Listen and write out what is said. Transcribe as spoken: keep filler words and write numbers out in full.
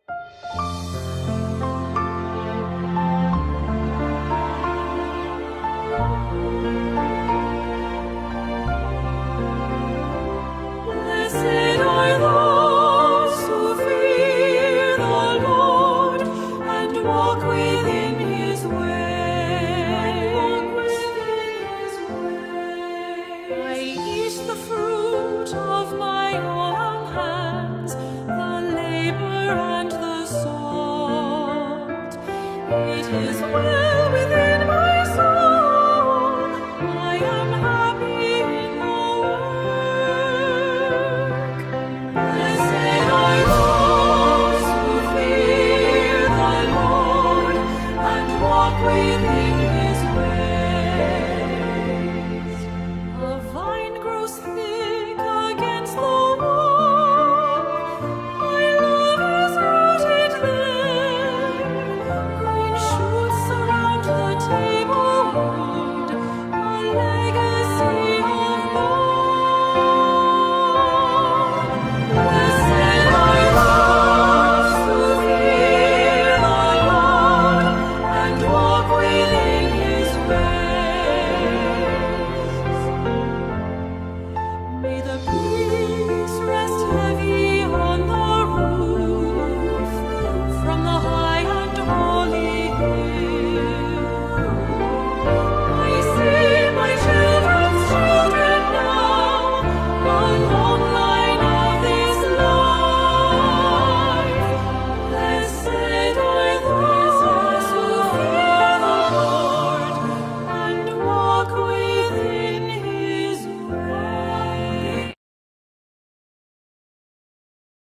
Blessed are those who fear the Lord and walk within His way. I eat the fruit of my own hands, the labor and the salt. It is well.